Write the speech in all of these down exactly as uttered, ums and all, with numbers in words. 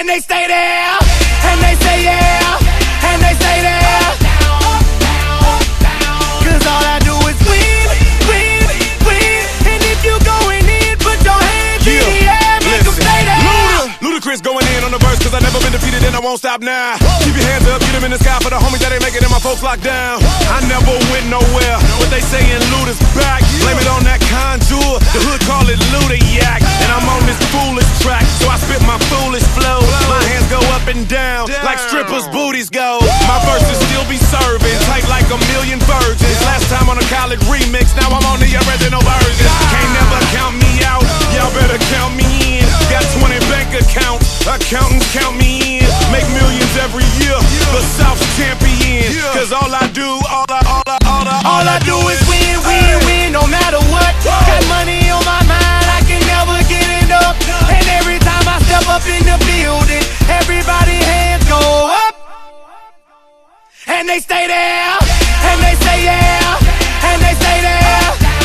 they stay there, and they say yeah, and they stay there. Cause all I do is win, win, win. And if you going in, put your hands yeah. in the air, make them stay there. Luda, Ludacris going in on the verse, cause I never been defeated and I won't stop now. Keep your hands up, get them in the sky for the homies that ain't making it, my folks locked down. I never went nowhere, what they saying Luda's back. Blame it on that contour, the hood call it Luda Yak. And I'm on this foolish track, so I spit my foolish flow. My hands go up and down, like strippers' booties go. My verses still be serving, tight like a million virgins. Last time on a college remix, now I'm on the original version. Can't never count me out, y'all better count me in. Got twenty bank accounts, accountants count me in. Make millions every year, the South's champion. Cause all I do, all I, all I, all I, all I do is win, win, win, no matter what. Got money on my mind, I can never get it up. And every time I step up in the building, everybody hands go up. And they stay there, and they say yeah, and they stay there.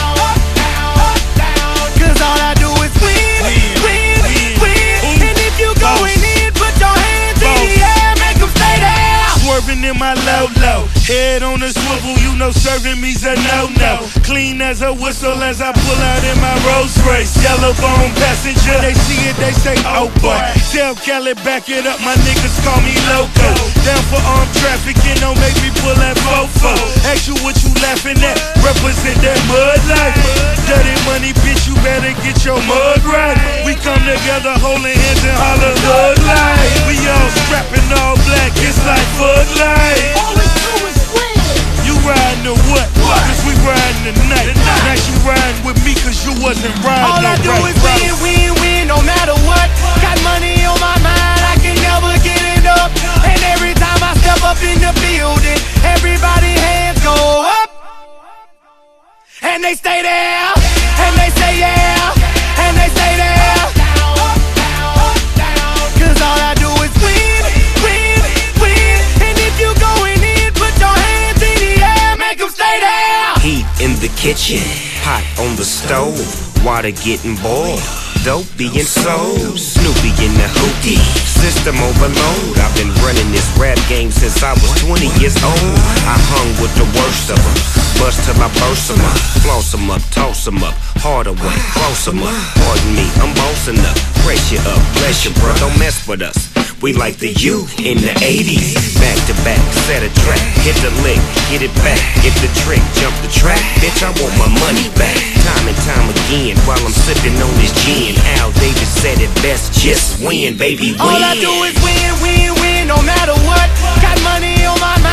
Cause all I do is win, win, win. And if you going in, put your hands in the air, make them stay there. Swerving in my low low, head on the swivel, you know serving me's a no-no. Clean as a whistle as I pull out in my Rolls Royce. Yellow bone passenger, they see it, they say, oh boy. Tell Kelly, back it up, my niggas call me loco. Down for armed trafficking, don't make me pull that fofo. Ask you what you laughing at, represent that mud life. Dirty money, bitch, you better get your mud right. We come together holding hands and holler hood life. We all strapping all black, it's like Bud Light. All we do is win. You riding or what? Cause we riding tonight. Now you riding with me cause you wasn't riding. All I do right, is win, win, win, no matter what. Got money on my mind, I can never get it up. And every time I step up in the building, everybody hands go up. And they stay there, and they say yeah, and they stay there. Cause all I do is win, win, win. And if you going in, put your hands in the air, make them stay there. Heat in the kitchen, pot on the stove, water getting boiled, dope being sold, Snoopy in the hookie, system overload. I've been running this rap game since I was twenty years old. I hung with the worst of them, bust till I burst them up, floss them up, toss them up, hard away, close them up. Pardon me, I'm bossing up, brace you up, bless you, bro, don't mess with us. We like the U in the eighties. Back to back, set a track, hit the lick, get it back, hit the trick, jump the track. Bitch, I want my money back. Time and time again, while I'm sipping on this gin. Al Davis said it best, just win, baby, win. All I do is win, win, win, no matter what. Got money on my